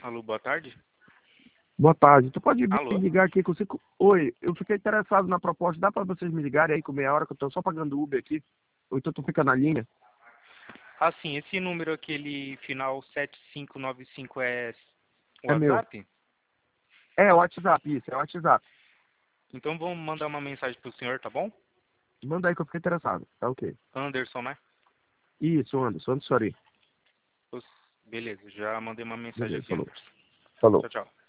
Alô, boa tarde. Boa tarde. Tu pode me Alô? ligar aqui com cinco... Oi, eu fiquei interessado na proposta. Dá pra vocês me ligarem aí com meia hora que eu tô só pagando Uber aqui? Ou então tu fica na linha? Ah, sim, esse número, aquele final 7595 é o É meu. WhatsApp? É WhatsApp, isso, é WhatsApp. Então vamos mandar uma mensagem pro senhor, tá bom? Manda aí que eu fiquei interessado. Tá ok. Anderson, né? Isso, Anderson Sori. Beleza, já mandei uma mensagem Beleza, aqui, falou. Anderson. Falou. Tchau, tchau.